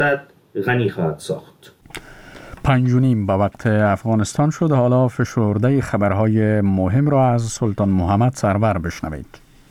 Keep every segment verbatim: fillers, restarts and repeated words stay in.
غنی خواهد ساخت. پنج و نیم به وقت افغانستان شد. حالا فشرده خبرهای مهم را از سلطان محمد سرور بشنوید.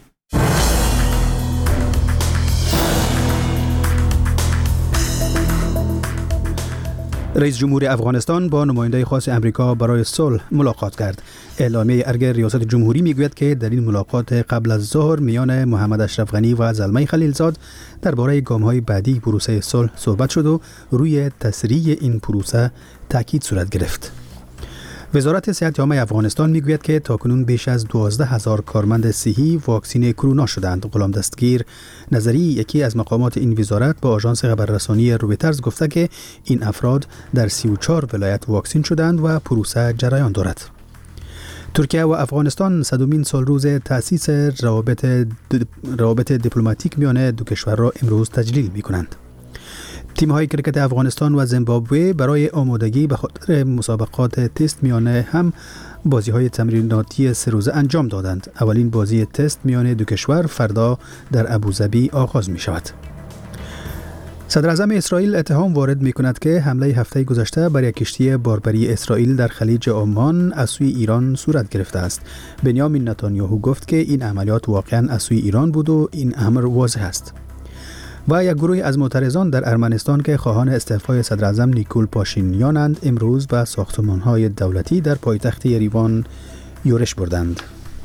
رئیس جمهور افغانستان با نماینده خاص امریکا برای صلح ملاقات کرد. اعلامیه ارگ ریاست جمهوری میگوید که در این ملاقات قبل از ظهر میان محمد اشرف غنی و زلمه خلیلزاد درباره گام‌های بعدی پروسه صلح صحبت شد و روی تسریع این پروسه تاکید صورت گرفت. وزارت صحت عامه افغانستان میگوید که تاکنون بیش از دوازده هزار کارمند صحی واکسین کرونا شدند. غلام دستگیر نظری، یکی از مقامات این وزارت، با آژانس خبررسانی رویترز گفته که این افراد در سی و چهار ولایت واکسین شدند و پروسه جریان دارد. ترکیه و افغانستان صدومین سال روز تأسیس روابط روابط دیپلماتیک میان دو کشور را امروز تجلیل می‌کنند. تیم‌های کرکت افغانستان و زیمبابوه برای آمادگی به خاطر مسابقات تست میانه هم بازی‌های تمریناتی سه روزه انجام دادند. اولین بازی تست میان دو کشور فردا در ابوظبی آغاز می‌شود. صدر اعظم اسرائیل اتهام وارد می‌کند که حمله هفته گذشته بر یک کشتی باربری اسرائیل در خلیج عمان از سوی ایران صورت گرفته است. بنیامین نتانیاهو گفت که این عملیات واقعاً از سوی ایران بود و این امر واضح است. و یک گروه از معترضان در ارمنستان که خواهان استعفای صدر اعظم نیکول پاشینیانند امروز به ساختمان‌های دولتی در پایتخت یریوان یورش بردند.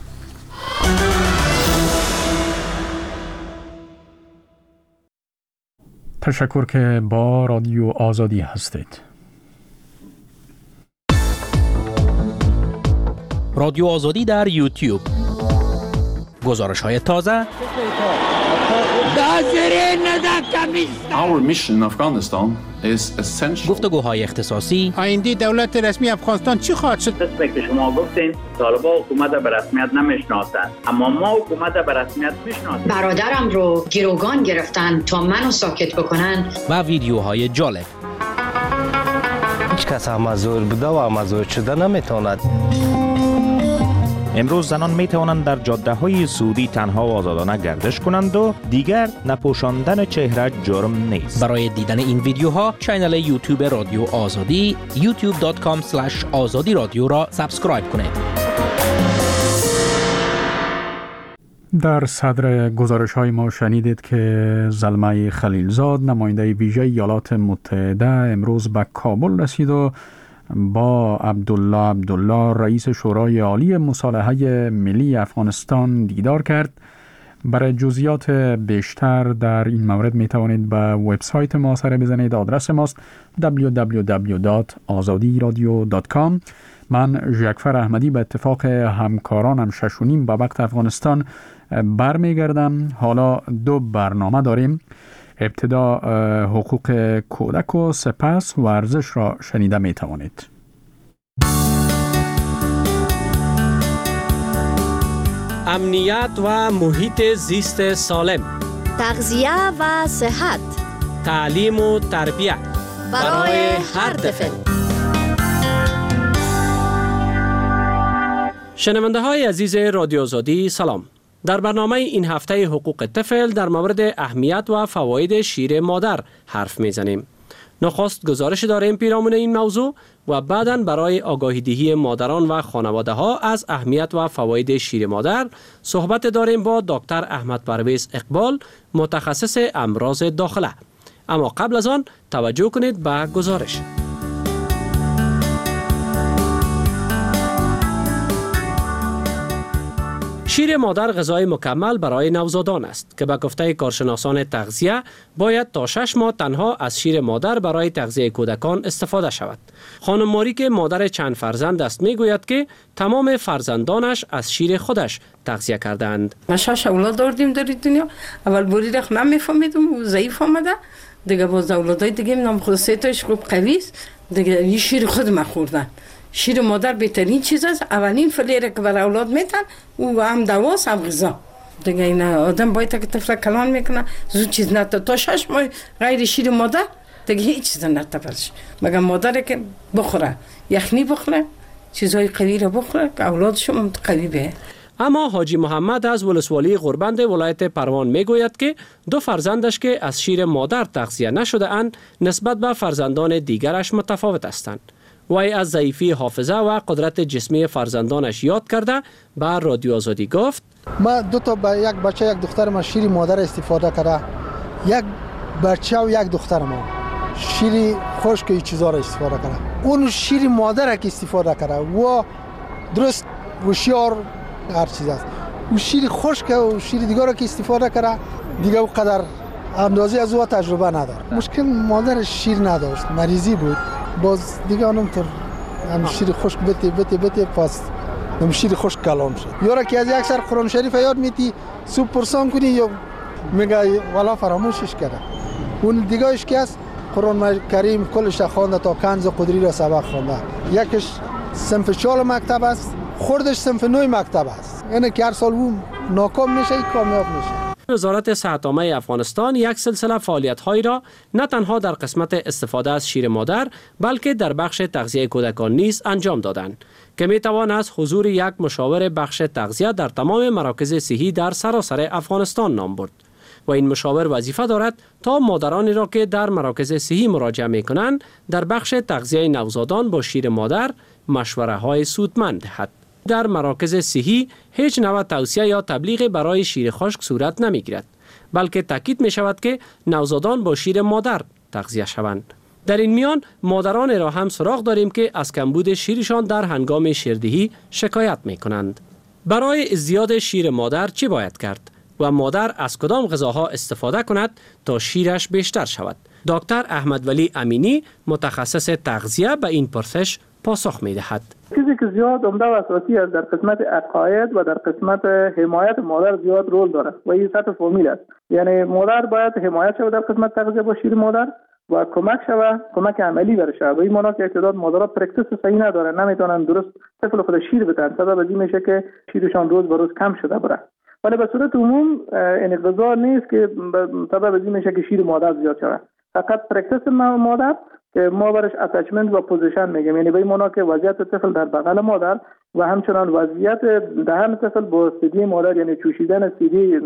تشکر که با رادیو آزادی هستید. رادیو آزادی در یوتیوب. گزارش‌های تازه. Our mission in Afghanistan is essential. گفتگوهای اختصاصی. آینده دولت رسمی افغانستان چی خواهد شد؟ مثل که شما گفتین طالبان حکومت به رسمیت نمیشناسند، اما ما حکومت به رسمیت میشناسیم. برادرم رو گروگان گرفتن تا منو ساکت بکنن. و ویدیوهای جالب. هیچ کس امازور بوده و امازور شده نمیتواند. امروز زنان می توانند در جاده های سعودی تنها و آزادانه گردش کنند و دیگر نپوشاندن چهره جرم نیست. برای دیدن این ویدیوها کانال یوتیوب رادیو آزادی یوتیوب دات کام اسلش آزادی رادیو را سابسکرایب کنید. در صدر گزارش های ما شنیدید که زلمه خلیلزاد نماینده ویژه ایالات متحده امروز به کابل رسید و با عبدالله عبدالله رئیس شورای عالی مصالحه ملی افغانستان دیدار کرد. برای جزئیات بیشتر در این مورد می توانید به وبسایت ما سر بزنید. آدرس ماست دبلیو دبلیو دبلیو دات آزادی رادیو دات کام. من ژکفر احمدی به اتفاق همکارانم شش و نیم به وقت افغانستان برمیگردم. حالا دو برنامه داریم. ابتدا حقوق کودک و سپس ورزش را شنیده می توانید. امنیت و محیط زیست سالم، تغذیه و صحت، تعلیم و تربیت برای هر طفل. شنونده های عزیز رادیو آزادی سلام. در برنامه این هفته حقوق طفل در مورد اهمیت و فواید شیر مادر حرف میزنیم. نخست گزارش داریم پیرامون این موضوع و بعداً برای آگاهی دهی مادران و خانواده ها از اهمیت و فواید شیر مادر صحبت داریم با دکتر احمد پرویز اقبال، متخصص امراض داخله. اما قبل از آن توجه کنید به گزارش. شیر مادر غذای مکمل برای نوزادان است که به گفته کارشناسان تغذیه باید تا شش ماه تنها از شیر مادر برای تغذیه کودکان استفاده شود. خانم ماری که مادر چند فرزند است میگوید که تمام فرزندانش از شیر خودش تغذیه کردند. ما شش اولاد داشتیم در دنیا. اول بوری رخ من میفهمیدم و ضعیف آمده. دیگه باز اولادای دیگه نام خود سه تاش خوب قوی است. دیگه این شیر خود ما خوردن. شیر مادر بهترین چیز است. اولین فلیره که برای اولاد میتن او هم دواست هم غذا. دیگه این آدم باید که طفل کلان میکنه زود چیز نتا تا شش ماه غیر شیر مادر دیگه هیچ چیز نتا برش. مگر مادر که بخوره یخنی بخوره چیزهای قوی رو بخوره که اولادشون قوی به. اما حاجی محمد از ولسوالی غربند ولایت پروان میگوید که دو فرزندش که از شیر مادر تغذیه نشده اند نسبت به فرزندان دیگرش متفاوت هستند. وی از ضعیفی حافظه و قدرت جسمی فرزندانش یاد کرده به رادیو آزادی گفت: ما دو تا با یک بچه یک دختر ما شیر مادر استفاده کرده، یک بچه و یک دختر ما شیر خشک این چیزا را استفاده کرده. اون شیر مادر که استفاده کرده و درست هوشیار هر چیز است. اون شیر خشک و شیر دیگر را که استفاده کرده دیگه او قدر اندازه از او تجربه نداره. مشکل مادر شیر نداشت، مریضی بود. باز دیگه اونطور هم شیر خشک بتی بتی بتی پس هم شیر خشک کلام شد. یارا که از یک سر قرآن شریف یاد میتی صبح پرسان کنی یا میگه والا فراموشش کرده. اون دیگه اش که است قرآن کریم کلش خوانده تا کنز قدری را سبق خوانده. یکش صنف چهار مکتب است، خوردش صنف نه مکتب است. یعنی که هر سال اون ناکام میشه کامیاب میشه. وزارت صحت عامه افغانستان یک سلسله فعالیت‌هایی را نه تنها در قسمت استفاده از شیر مادر بلکه در بخش تغذیه کودکان نیز انجام دادند که میتوان از حضور یک مشاور بخش تغذیه در تمام مراکز صحی در سراسر افغانستان نام برد و این مشاور وظیفه دارد تا مادرانی را که در مراکز صحی مراجعه می‌کنند در بخش تغذیه نوزادان با شیر مادر مشوره‌های سودمند دهد. در مراکز صحی هیچ نوع توصیه یا تبلیغ برای شیر خشک صورت نمی‌گیرد، بلکه تاکید می‌شود که نوزادان با شیر مادر تغذیه شوند. در این میان مادران را هم سراغ داریم که از کمبود شیرشان در هنگام شیردهی شکایت می‌کنند. برای ازدیاد شیر مادر چی باید کرد و مادر از کدام غذاها استفاده کند تا شیرش بیشتر شود؟ دکتر احمد ولی امینی متخصص تغذیه به این پرسش پاسخ می‌دهد. چیزی که زیاد عمده و اساسی است در قسمت عقاید و در قسمت حمایت مادر زیاد رول داره و این سطح فامیل است. یعنی مادر باید حمایت شود در قسمت تغذیه با شیر مادر و کمک شود، کمک عملی برشه. و این معنی که تعداد مادرها پرکتیس صحیح نداره، نمیتونن درست طفل خود شیر بدن، سبب از این میشه که شیرشان روز به روز کم شده بره. ولی به صورت عموم این غذا نیست که سبب از این میشه که شیر مادر زیاد شود. فقط پرکتیس مادر که ما برش اتچمنت و پوزیشن میگیم، یعنی به این معنی که وضعیت طفل در بغل مادر و همچنان وضعیت دهن طفل با سیدی مادر یعنی چوشیدن سیدی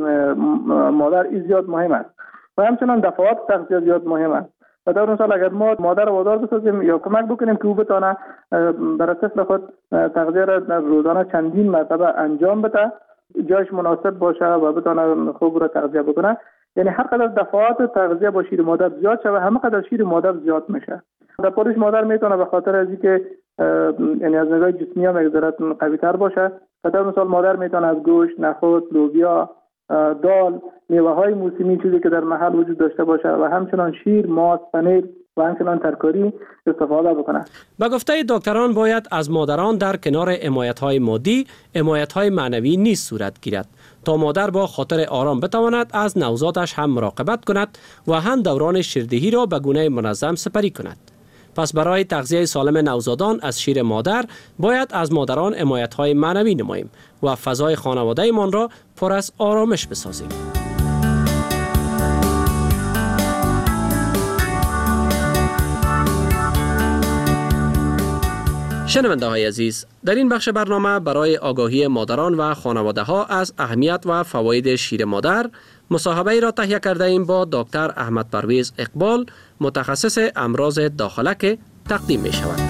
مادر این زیاد مهم است و همچنان دفعات تغذیه زیاد مهم است. و در اون سال اگر ما مادر رو وادار بسازیم یا کمک بکنیم که او بتونه برای طفل خود تغذیه را روزانه چندین مرتبه انجام بده، جایش مناسب باشه و بتونه خوب را تغذیه بکنه، یعنی هر قدر دفعات تغذیه با شیر مادر زیاد شود همه قدر شیر مادر زیاد میشه. در پرورش مادر میتونه به خاطر از اینکه یعنی از نگاه جسمی هم یک قوی تر باشه. در مثال مادر میتونه از گوشت، نخود، لوبیا، دال، میوه های موسمی چیزی که در محل وجود داشته باشه و همچنان شیر، ماست، پنیر و همچنان ترکاری استفاده بکنه. به گفته دکتران باید از مادران در کنار حمایت های مادی حمایت های معنوی نیز صورت گیرد تا مادر با خاطر آرام بتواند از نوزادش هم مراقبت کند و هم دوران شیردهی را به گونه منظم سپری کند. پس برای تغذیه سالم نوزادان از شیر مادر باید از مادران حمایت های معنوی نماییم و فضای خانواده مان را پر از آرامش بسازیم. شنونده های عزیز، در این بخش برنامه برای آگاهی مادران و خانواده ها از اهمیت و فواید شیر مادر مصاحبه را تهیه کرده ایم با دکتر احمد پرویز اقبال، متخصص امراض داخله که تقدیم می شود.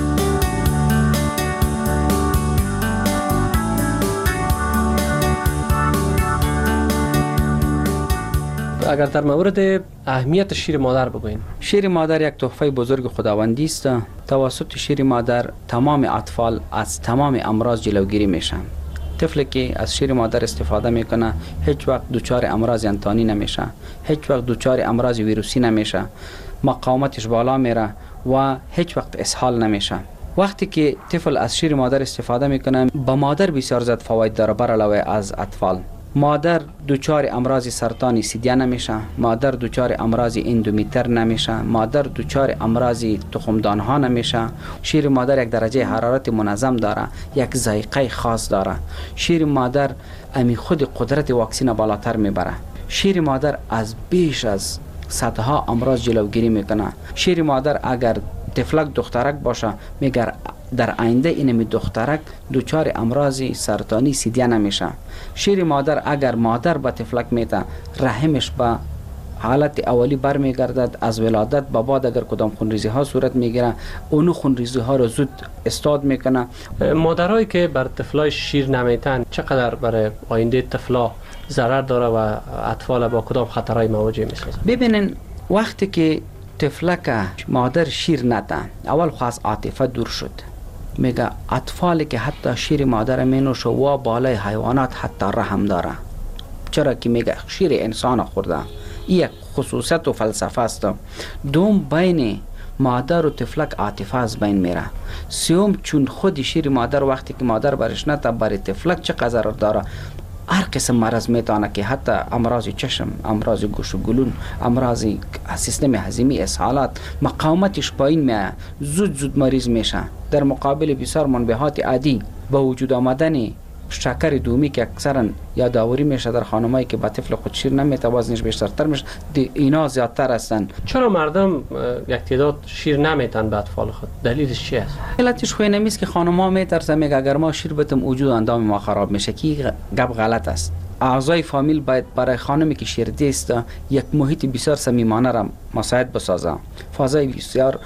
اگر در مورد اهمیت شیر مادر بگوییم. شیر مادر یک تحفه بزرگ خداوندی است. توسط شیر مادر تمام اطفال از تمام امراض جلوگیری میشن. طفلی که از شیر مادر استفاده میکنه هیچ وقت دچار امراض انتانی نمیشه، هیچ وقت دچار امراض ویروسی نمیشه، مقاومتش بالا میره و هیچ وقت اسهال نمیشه. وقتی که طفل از شیر مادر استفاده میکنه با مادر بسیار زیاد فواید داره بر علاوه از اطفال. مادر دچار امراض سرطانی سیدیه نمیشه، مادر دچار امراض اندومیتر نمیشه، مادر دچار امراض تخمدان ها نمیشه. شیر مادر یک درجه حرارت منظم داره، یک ذائقه خاص داره. شیر مادر امی خود قدرت واکسین بالاتر میبره. شیر مادر از بیش از صدها امراض جلوگیری میکنه. شیر مادر اگر تفلک دخترک باشه میگر در آینده اینمی دخترک دوچار امراض سرطانی سیدیه نمیشه. شیر مادر اگر مادر به تفلک میته رحمش به حالت اولی برمیگردد، از ولادت به بعد اگر کدام خونریزی ها صورت میگیره اونو خونریزی ها رو زود استاد میکنه. مادرایی که بر طفلای شیر نمیتن چقدر برای آینده طفلا ضرر داره و اطفال با کدام خطرهای مواجه میسازن؟ ببینین وقتی که طفلک مادر شیر نتن اول خاص عاطفه دور شد، میگه اطفالی که حتی شیر مادر مینوشه و بالای حیوانات حتی رحم داره. چرا که میگه شیر انسان خورده. این یک خصوصیت و فلسفه است. دوم بین مادر و طفلک عاطفه از بین میره. سوم چون خود شیر مادر وقتی که مادر برش نته برای طفلک چه ضرر داره. هر قسم مرض میتونه که حتی امراض چشم، امراض گوش و گلون، امراض سیستم هضمی، اسهالات، مقاومتش پایین میاد، زود زود مریض میشه. در مقابل بسیار منبعات عادی با وجود آمدن شکر دومی که اکثرا یادآوری میشه در خانمایی که با طفل خود شیر نمیته وزنش بیشترتر میشه، اینا زیادتر هستن. چرا مردم یک تعداد شیر نمیتن به اطفال خود؟ دلیلش چی است؟ علتش خو نمیست که خانم‌ها میترسن میگه اگر ما شیر بتم وجود اندام ما خراب میشه، که گپ غلط است. اعضای فامیل باید برای خانمی که شیردی است یک محیط بسیار صمیمانه را مساعد بسازه. فضای بسیار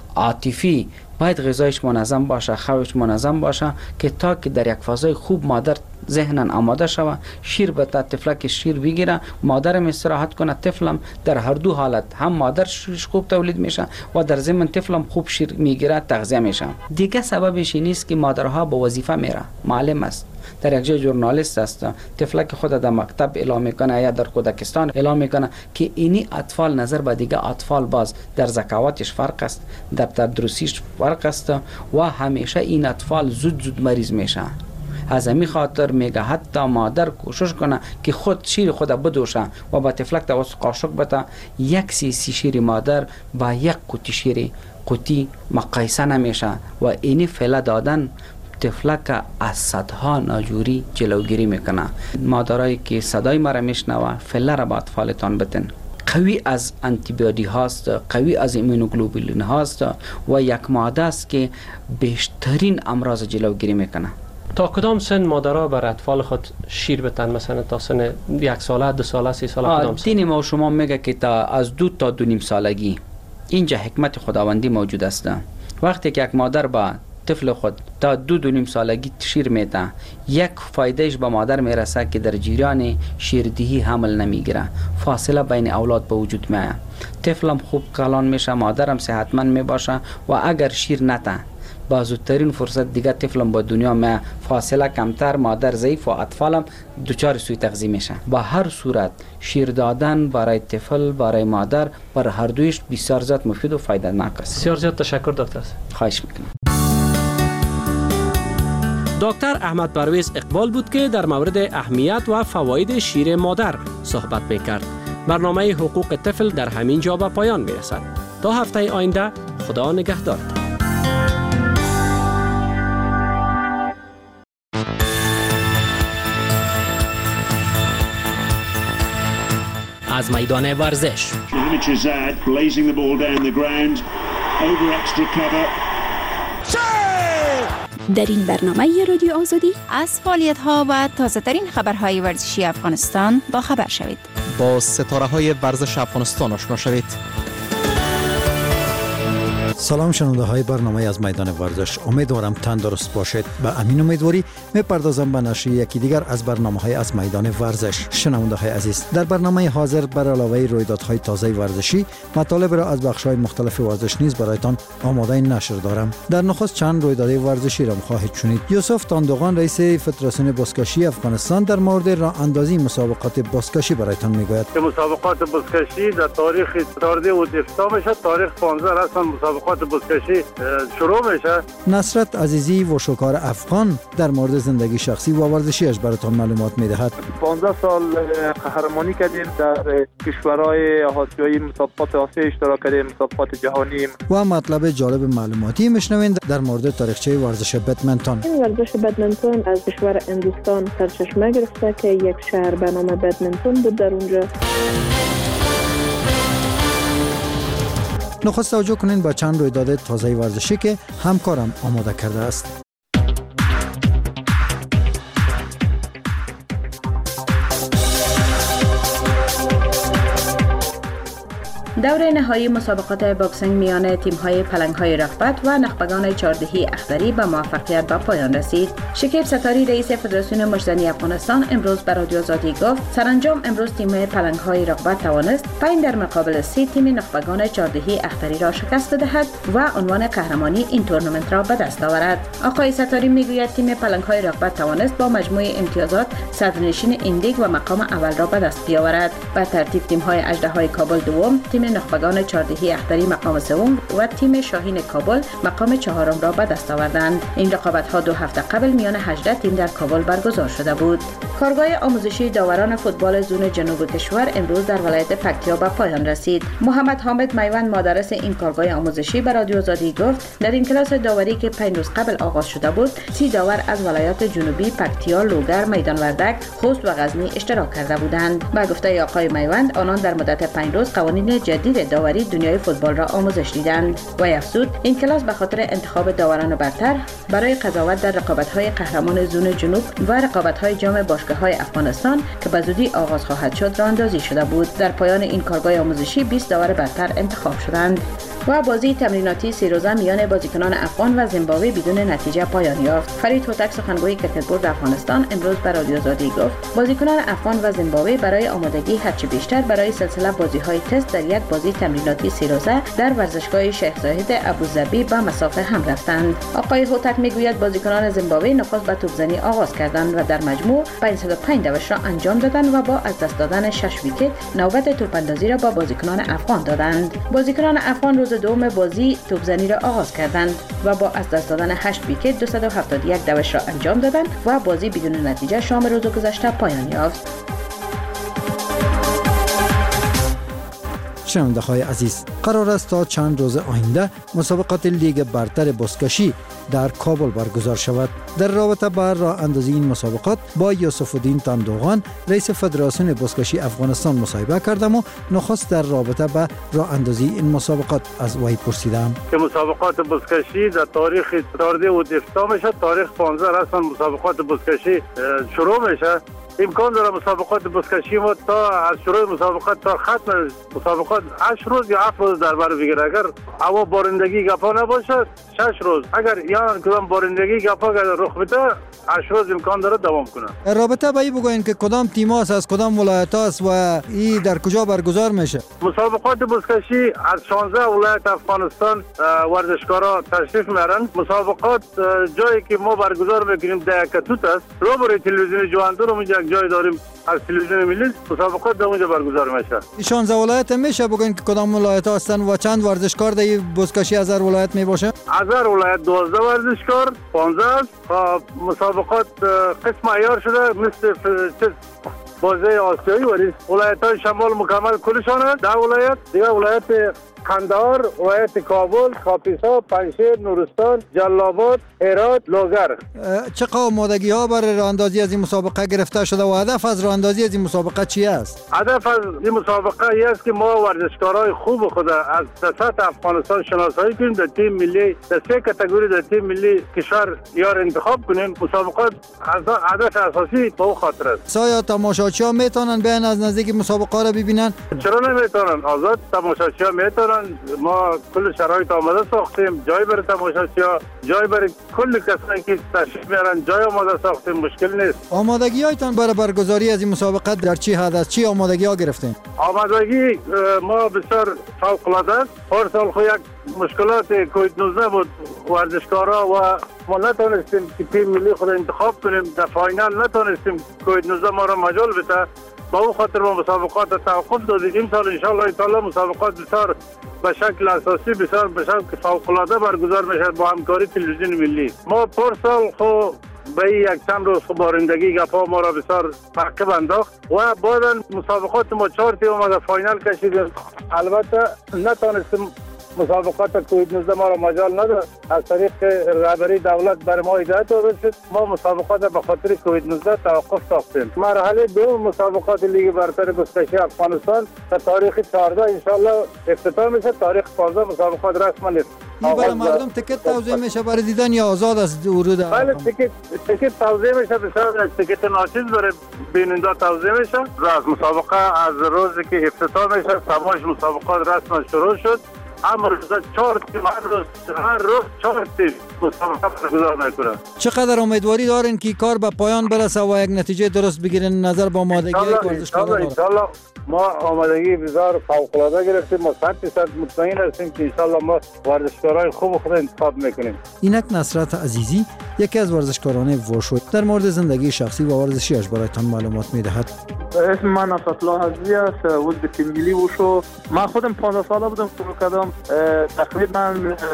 عاطفی باید غذایش منظم باشه، خوابش منظم باشه که تا که در یک فضای خوب مادر ذهنن آماده شوه، شیر بتا طفلک شیر بگیره، مادرم استراحت کنه، طفلم در هر دو حالت هم مادر شیرش خوب تولید میشه و در ضمن طفلم خوب شیر میگیره، تغذیه میشه. دیگه سببش این نیست که مادرها به وظیفه میره، معلم است، در یک جای ژورنالیست است، طفلک خود در مکتب اعلام میکنه یا در کودکستان اعلام میکنه که اینی اطفال نظر به دیگه اطفال باز در ذکاوتش فرق است، در تدریسیش فرق است و همیشه این اطفال زود زود مریض میشه. از همین خاطر میگه حتی مادر کوشش کنه که خود شیر خود بدوشه و با طفلک توسط قاشق بده، یک سی سی شیر مادر با یک قوطی شیر قوطی مقایسه نمیشه و اینی فعلا دادن طفلک از صدها ناجوری جلوگیری میکنه. مادرایی که صدای مرا میشنوه فعلا را با اطفالتان بتن. قوی از انتیبیوتیک هاست، قوی از ایمونوگلوبولین هاست و یک ماده است که بیشترین امراض جلوگیری میکنه. تا کدام سن مادرها بر اطفال خود شیر بتن؟ مثلا تا سن یک ساله، دو ساله، سه ساله کدام سن؟ دین ما شما میگه که تا از دو تا دو نیم سالگی. اینجا حکمت خداوندی موجود است. وقتی که یک مادر با طفل خود تا دو دو نیم سالگی شیر میده، یک فایدهش به مادر میرسه که در جریان شیردهی حمل نمیگیره، فاصله بین اولاد به وجود میاد، طفلم خوب کلان میشه، مادرم صحتمند میباشه و اگر شیر نته با زودترین فرصت دیگه طفلم با دنیا میاد، فاصله کمتر، مادر ضعیف و اطفالم دچار سوء تغذیه میشه. با هر صورت شیر دادن برای طفل برای مادر بر هر دویش بسیار زیاد مفید و فایده ناک است. بسیار زیاد تشکر دکتر. خواهش میکنم. دکتر احمد پرویز اقبال بود که در مورد اهمیت و فواید شیر مادر صحبت میکرد. برنامه حقوق طفل در همین جا به پایان میرسد. تا هفته آینده، خدا نگهدار. از میدان ورزش. در این برنامه رادیو آزادی از فعالیت ها و تازه ترین خبرهای ورزشی افغانستان با خبر شوید. با ستاره های ورزش افغانستان آشنا شوید. سلام شنونده های برنامه از میدان ورزش، امیدوارم تندرست باشید. به امین امیدواری میپردازم به نشر یکی دیگر از برنامه های از میدان ورزش. شنونده های عزیز، در برنامه حاضر بر علاوه رویدادهای تازه ورزشی مطالب را از بخش های مختلف ورزش نیز برایتان آماده نشر دارم. در نخست چند رویداد ورزشی را خواهید شنید. یوسف تاندوغان رئیس فدراسیون بازکشی افغانستان در مورد راه اندازی مسابقات بازکشی برایتان میگوید. مسابقات بازکشی در تاریخ چهارده و افتتاح میشه، تاریخ پانزده رسما مسابقات بازکشی شروع میشه. نصرت عزیزی وشوکار افغان در مورد زندگی شخصی و ورزشیش براتون معلومات میدهد. پانزده سال قهرمانی کردیم در کشورهای آسیایی، مسابقات آسیا اشتراک کردیم، مسابقات جهانی. و مطلب جالب معلوماتی میشنوید در مورد تاریخچه ورزش بدمنتون. این ورزش بدمنتون از کشور هندوستان سرچشمه گرفته که یک شهر به نام بدمنتون بود در اونجا. نخست توجه کنین با چند رویداد تازه ورزشی که همکارم آماده کرده است. دور نهایی مسابقات باکسینگ میان تیم‌های پلنگ‌های رغبت و نخبگان چهاردهی اختری به موفقیت به پایان رسید. شکیب ستاری رئیس فدراسیون مجدنی افغانستان امروز به رادیو آزادی گفت سرانجام امروز تیم پلنگ‌های رغبت توانست پنج در مقابل سه تیم نخبگان چهاردهی اختری را شکست دهد و عنوان قهرمانی این تورنمنت را به دست آورد. آقای ستاری میگوید تیم پلنگ‌های رغبت توانست با مجموع امتیازات صدرنشین این لیگ و مقام اول را به دست بیاورد. به ترتیب تیم‌های اژدهای کابل دوم، تیم نخبگان چهاردهی اختری مقام سوم و تیم شاهین کابل مقام چهارم را به دست آوردند. این رقابت‌ها دو هفته قبل میان هجده تیم در کابل برگزار شده بود. کارگاه آموزشی داوران فوتبال زون جنوب کشور امروز در ولایت پکتیا به پایان رسید. محمد حامد میوند مدرس این کارگاه آموزشی به رادیو آزادی گفت در این کلاس داوری که پنج روز قبل آغاز شده بود، سی داور از ولایات جنوبی پکتیا، لوگر، میدان وردک، خوست و غزنی اشتراک کرده بودند. با گفته آقای میوند، آنان در مدت پنج روز قوانین جدید داوری دنیای فوتبال را آموزش دیدند. و افزود این کلاس به خاطر انتخاب داوران برتر برای قضاوت در رقابت‌های قهرمان زون جنوب و رقابت‌های جام باشگاه‌های افغانستان که به زودی آغاز خواهد شد راه‌اندازی شده بود. در پایان این کارگاه آموزشی بیست داور برتر انتخاب شدند. و بازی تمریناتی سه روزه میان بازیکنان افغان و زیمبابوه بدون نتیجه پایان یافت. فرید هوتک سخنگوی کریکت بورد افغانستان امروز به رادیو آزادی گفت بازیکنان افغان و زیمبابوه برای آمادگی هرچه بیشتر برای سلسله بازی‌های تست در یک بازی تمریناتی سه روزه در ورزشگاه شیخ زاید ابوظبی به مسافه هم رفتند. آقای هوتک میگوید بازیکنان زیمبابوه نخست به توپزنی آغاز کردند و در مجموع پانصد و پنج دوش را انجام دادند و با از دست دادن شش ویکت نوبت توپاندازی را با بازیکنان افغان دادند. بازیکنان افغان روز دوم بازی توپزنی را آغاز کردند و با از دست دادن هشت ویکت دویست و هفتاد و یک دوش را انجام دادند و بازی بدون نتیجه شام روز گذشته پایان یافت. شنونده های عزیز، قرار است تا چند روز آینده مسابقات لیگ برتر بزکشی در کابل برگزار شود. در رابطه با راه اندازی این مسابقات با یوسف الدین تندوغان رئیس فدراسیون بزکشی افغانستان مصاحبه کردم و نخست در رابطه با راه اندازی این مسابقات از وی پرسیدم. که مسابقات بزکشی در تاریخ چهارده و افتتاح میشه، تاریخ پانزده رسما مسابقات بزکشی شروع میشه. امکان داره مسابقات بزکشی ما تا از شروع مسابقات تا ختم مسابقات هشت روز یا هفت روز در بر بگیره. اگر هوا بارندگی گپا نباشه شش روز، اگر یا کدام بارندگی گپا رخ بده هشت روز امکان داره دوام کنه. رابطه با این بگوین که کدام تیم‌هاست، از کدام ولایت‌هاست و این در کجا برگزار میشه؟ مسابقات بزکشی از شانزده ولایت افغانستان ورزشکارا تشریف میارن. مسابقات جایی که ما برگزار میکنیم در کتوت است، روبروی تلویزیون جواندو رو جای داریم از تلویزیون ملی. مسابقات در اونجا برگزار میشه. شانزده ولایت میشه بگین که کدام ولایت هستن و چند ورزشکار در این بزکشی از هر ولایت می باشه؟ از هر ولایت دوازده ورزشکار، پانزده است. مسابقات قسم عیار شده مثل بازی آسیایی ولی ولایت های شمال مکمل کلشانه. در ولایت دیگه ولایت قندهار، ولایت کابل، کاپیسا، پنجشیر، نورستان، جلال‌آباد، هرات، لوگر. چه آمادگی ها برای راه‌اندازی از این مسابقه گرفته شده و هدف از راه‌اندازی از این مسابقه چی است؟ هدف از این مسابقه ای است که ما ورزشکارای خوب خود از سطح افغانستان شناسایی کنیم، در تیم ملی در سه کاتگوری در تیم ملی کشور یار انتخاب کنیم. مسابقات هدف اساسی به خاطر است. سایا تماشاچی‌ها میتونن بیان از نزدیک مسابقه را ببینن؟ چرا نمیتونن؟ آزاد تماشاچی‌ها میتونن. ما کل شرایط آماده ساختیم، جای برای تماشاچی‌ها، جای برای کل کسانی که تشریف میارن جای آماده ساختیم، مشکل نیست. آمادگی هایتان برای برگزاری از این مسابقه در چی حد است؟ چی آمادگی ها گرفتین؟ آمادگی ما بسیار فوق العاده است. هر سال خو یک مشکلات کووید نوزده بود، ورزشکارا و ما نتونستیم که تیم ملی خود انتخاب کنیم. در فاینال نتونستیم، کووید نوزده ما را مجال بده. با اون خاطر ما مسابقات توقف دادیم. این سال ان شاء الله تعالی مسابقات بسیار به شکل اساسی بسیار به شکل فوق العاده برگزار میشه با همکاری تلویزیون ملی. ما پر سال خو به یک چند روز بارندگی گپا ما را بسیار تعقیب انداخت و بعدا مسابقات ما چهار تیم اومد فاینال کشیدیم. البته نتونستیم مسابقات کووید نوزده ما را مجال نداد. از طریق رهبری دولت بر ما هدایت داده شد ما مسابقات به خاطر کووید نوزده توقف ساختیم. مرحله دوم مسابقات لیگ برتر گسترشی افغانستان تا تاریخ چهارده ان شاء الله افتتاح میشه. تاریخ پانزده مسابقات رسما نیست. این برای مردم تکت توزیع میشه برای دیدن یا آزاد است ورود؟ بله تکت تکت توزیع میشه، بسیار تکت ناچیز برای بیننده توزیع میشه. از مسابقه از روزی که افتتاح میشه تماش مسابقات رسما شروع شد. اما روز چهار تیم هر روز هر روز چهار تیم مسابقه برگزار میکنه. چقدر امیدواری دارین که کار به پایان برسه و یک نتیجه درست بگیرین نظر با آمادگی ورزشکاران؟ ان شاء الله ما آمادگی بسیار فوق العاده گرفتیم. ما صد درصد مطمئن هستیم که ان شاء الله ما ورزشکارای خوب خود انتخاب میکنیم. اینک نصرت عزیزی یکی از ورزشکاران واشو در مورد زندگی شخصی و ورزشیش برایتان معلومات میدهد. اسم من نصرت الله عزیزی است، عضو تیم ملی واشو. من خودم پانزده ساله بودم شروع کردم. تقریبا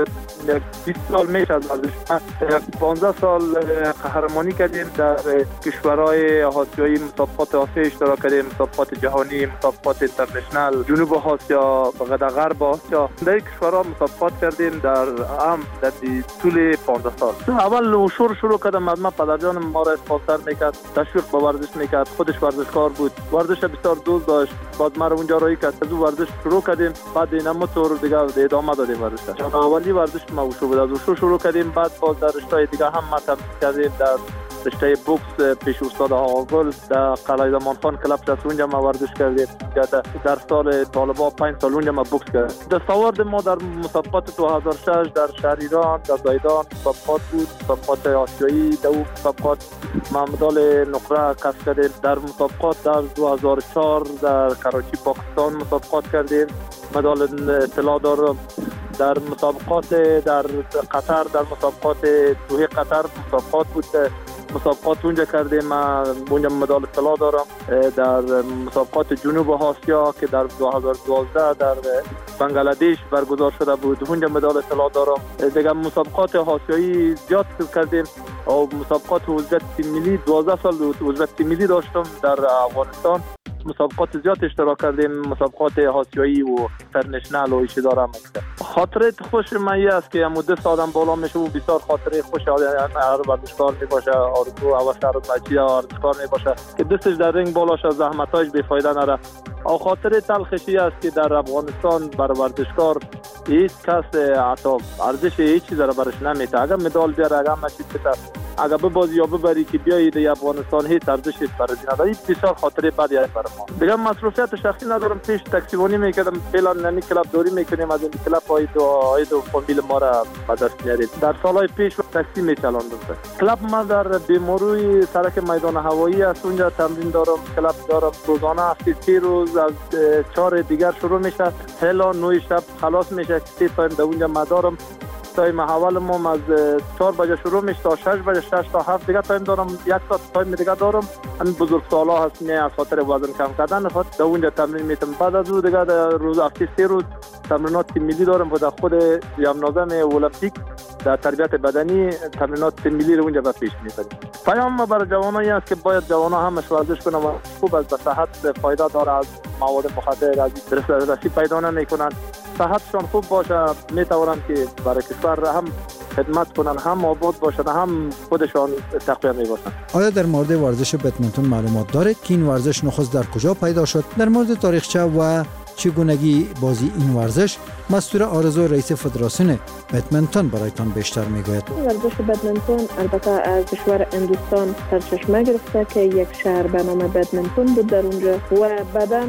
بیست سال میشه از ورزش. پانزده سال قهرمانی کردیم در کشورهای آسیایی، مسابقات آسیا اشتراک کردیم، مسابقات جهانی، مسابقات اینترنشنال جنوب آسیا و غرب آسیا. در کشورها مسابقات کردیم در هم در طول پانزده سال. اول وشو شروع کردم، از من پدرجان ما را اسپانسر میکرد، تشویق به ورزش میکرد، خودش ورزشکار بود، ورزش بسیار دوست داشت. بعد ما رو اونجا رایی کرد، از ورزش شروع کردیم. بعد اینا موتور دیگه ادامه دادیم ورزش. اولی ورزش ما وشو بود، از وشو شروع کردیم. بعد باز در رشته دیگه هم ما تمرین کردیم. در رشته بوکس پیش استاد آقاگل در قلعه زمان خان کلاب شست اونجا ما ورزش کردیم. در سال طالبا پنج سال اونجا ما بوکس کردیم. دستاورد ما در مسابقات دو هزار و شش در شهر ایران در زایدان مسابقات بود، مسابقات آسیایی در مسابقات ما مدال نقره کسب کردیم. در مسابقات در دو هزار و چهار در کراچی پاکستان مسابقات کردیم، مدال اطلاع دارم. در مسابقات در قطر در مسابقات دوحه قطر مسابقات بود، مسابقات اونجا کردیم، من اونجا مدال طلا دارم. در مسابقات جنوب آسیا که در دو هزار و دوازده در بنگلادش برگزار شده بود اونجا مدال طلا دارم. دیگه مسابقات آسیایی زیاد کردیم و مسابقات وزارت تیم ملی دوازده سال وزارت تیم ملی داشتم در افغانستان. مسابقات زیاد اشتراک کردیم، مسابقات آسیایی و اینترنشنال و ایش دارم. خاطره خوش من است که مدت آدم بالا میشه و بسیار خاطره خوش هر ورزشکار میباشه، آرزو و هر بچه ورزشکار میباشه که دستش در رنگ بالا شه، زحمتاش بی‌فایده نره. او خاطره تلخشی است که در افغانستان بر ورزشکار هیچ کس حتی ارزش هیچ چیز را برش نمیده. اگر مدال بیاره، اگر مچید بده، اگر ببازی یا ببری که بیایی در افغانستان هیچ ارزشی برای نداره. این بسیار خاطره بدی است برای ما. دیگه مصروفیت شخصی ندارم، پیش تاکسیوانی میکردم، فعلا نمی کلاب دوری میکنیم، از این کلاب های دو های دو فامیل ما را به دست میاریم. در سالهای پیش تاکسی میچلاندم. کلاب ما در بیماروی سرک میدان هوایی است، اونجا تمرین دارم، کلاب دارم. روزانه هفته سه روز از چهار دیگر شروع میشه، هلا نه شب خلاص میشه. سه تایم در اونجا ما دارم. تایم اول ما از چهار بجه شروع میشه تا شش بجه، شش تا هفت دیگه تایم دارم، یک ساعت تایم دیگه دارم. همین بزرگسالا هست نه از خاطر وزن کم کردن خاطر در اونجا تمرین میتم. بعد از اون دیگه روز هفته سه روز تمرینات تیم ملی دارم. بعد خود جامنازم المپیک در تربیت بدنی تمرینات تیم ملی رو اونجا به پیش میبریم. پیام ما برای جوانایی است که باید جوانا همش ورزش کنن و خوب از صحت فایده داره، از مواد مخدر از دسترسی پیدا نمیکنن. صحتشان خوب باشه، میتوانن که برای کشور هم خدمت کنن، هم آباد باشن، هم خودشان تقویت میباشن. آیا در مورد ورزش بدمینتون معلومات دارید که این ورزش نخست در کجا پیدا شد؟ در مورد تاریخچه و چگونگی بازی این ورزش مستور آرزو رئیس فدراسیون بدمینتون برایتان بیشتر میگوید. ورزش بدمینتون البته از کشور هندوستان سرچشمه گرفته که یک شهر به نام بدمینتون بود در اونجا و بعداً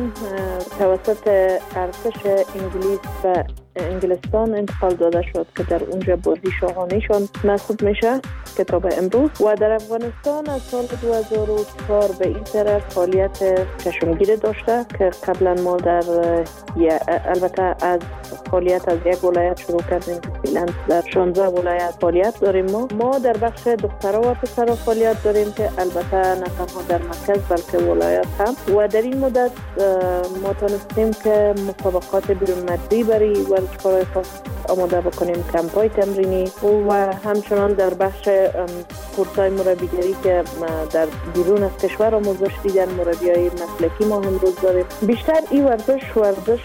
توسط ارتش انگلیس و انگلستان انتقال داده شد که در اونجا بازی شاهانه‌شان محسوب میشه که تا به امروز. و در افغانستان از سال دو هزار و چهار به این طرف فعالیت چشمگیری داشته که قبلا ما در البته از فعالیت از یک ولایت شروع کردیم که فعلا در شانزده ولایت فعالیت داریم. ما ما در بخش دخترها و پسرها فعالیت داریم که البته نه تنها در مرکز بلکه ولایت هم. و در این مدت ما تونستیم که مسابقات بیرون مرزی برای ورزشکارای آماده بکنیم، کمپای تمرینی و همچنان در بخش کورسای مربیگری که در بیرون از کشور آموزش دیدن مربیای مسلکی ما امروز داریم. بیشتر این ورزش ورزش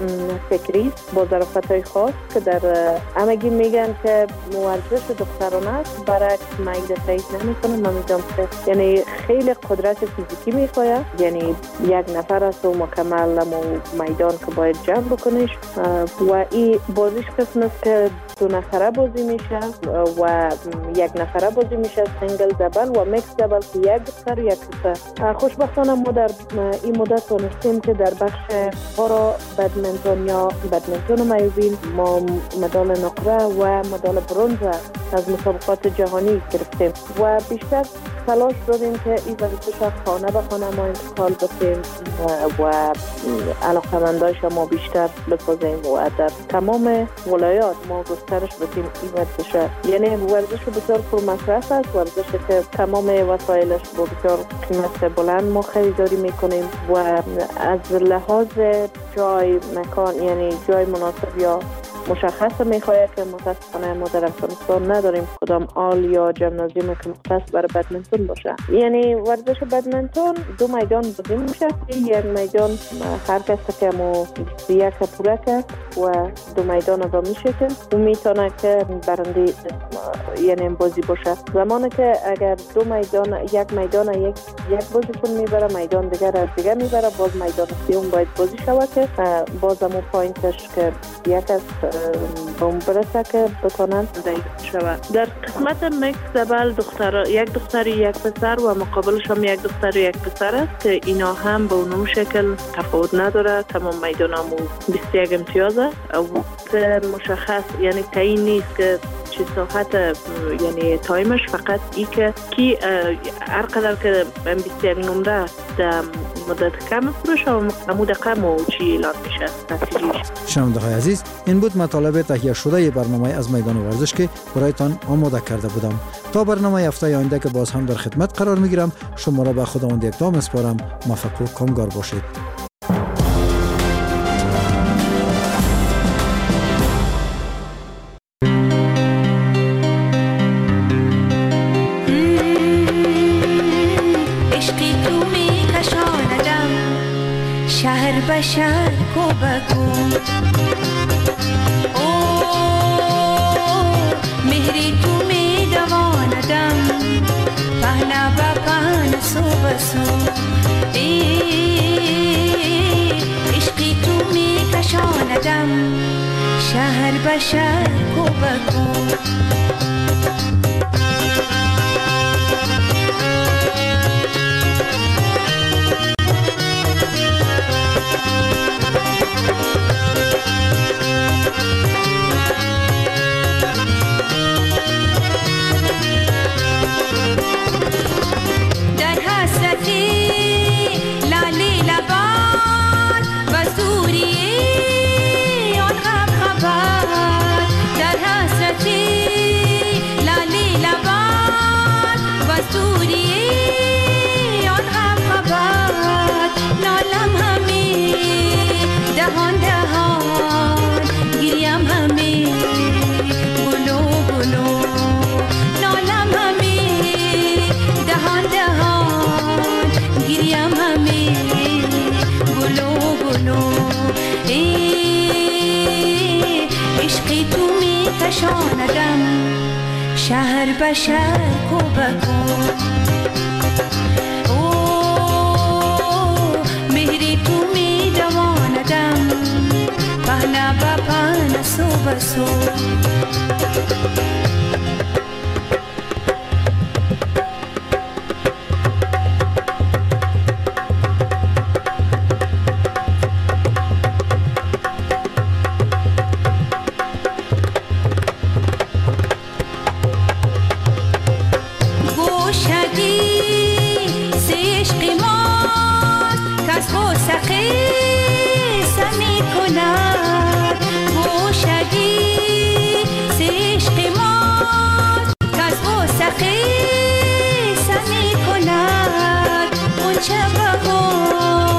فکری با ظرافت‌های خاص که در همگی میگن که ورزش دخترانه است، برعکس مرد تایید نمیکنه. من میگم که یعنی خیلی قدرت فیزیکی میخواد، یعنی یک نفر است و مکمل میدان که باید جمع بکنیش و این بازیش قسم است که دو نفره بازی میشه و یک نفره بازی میشه، سینگل دبل و میکس دبل که یک دختر یک پسر. خوشبختانه ما در این مدت تونستیم که در بخش پارا بدمنتون یا بدمنتون میوبین ما مدال نقره و مدال برنز از مسابقات جهانی گرفتیم و بیشتر تلاش دادیم که این ورزش خانه به خانه ما انتقال بدیم و, و علاقه‌منداش ما بیشتر بسازیم و در تمام ولایات ما گسترش بدیم این ورزش. یعنی ورزش بسیار پرمصرف است، ورزش که تمام وسایلش با بسیار قیمت بلند ما خریداری میکنیم و از لحاظ جای مکان یعنی جای مناسب یا مشخص میخواهد که متاسفانه ما در افغانستان نداریم کدام آل یا جمنازیوم که مختص برای بدمنتون باشه. یعنی ورزش بدمنتون دو میدان بازی میشه، یک میدان هر کس که مو یک پوره کرد و دو میدان با میشه که اون میتونه که برنده یعنی بازی باشه. زمانی که اگر دو میدان یک میدان یک یک بازیکن میبره، میدان دیگر از دیگر میبره، باز میدان سوم باید بازی شود که باز همون پوینتش که یک از به اون برسه که بکنن ضعیف شود. در قسمت میکس دبل دختر یک دختر یک پسر و مقابلش هم یک دختر یک پسر است که اینا هم به اون شکل تفاوت نداره، تمام میدان هم بیست و یک امتیازه و مشخص یعنی تعیین نیست که چه ساعت یعنی تایمش، فقط ای که کی هر قدر که بیست و یک نمره در مدت کم فروش و عمود کم و چی اعلان میشه نتیجهش. شنونده های عزیز، این بود مطالب تهیه شده برنامه از میدان ورزش که برایتان آماده کرده بودم. تا برنامه هفته آینده که باز هم در خدمت قرار میگیرم، شما را به خداوند یکتا میسپارم. موفق و کامگار باشید. شهر بشر کو بکو او مهری تو می دواندم پهنا با پهن سو بسو عشقی تو می کشاندم شهر بشر کو بکو کشاندم شهر بشر کو بکو او مهری تو می دواندم پهنا با پهن سو بسو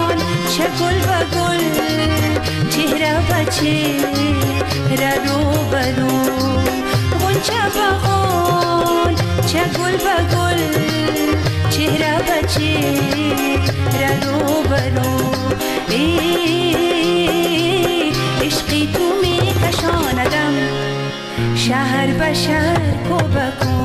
چهره بچه را رو چهره رو برو عشقی تو می کشاندم شهر به شهر کو بکو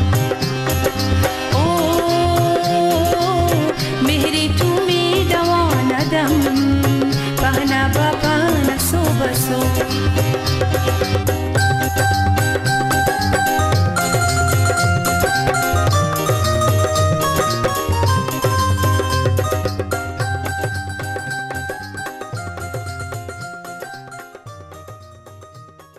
مهری تو می دواندم پهنه با پهنه سو بسو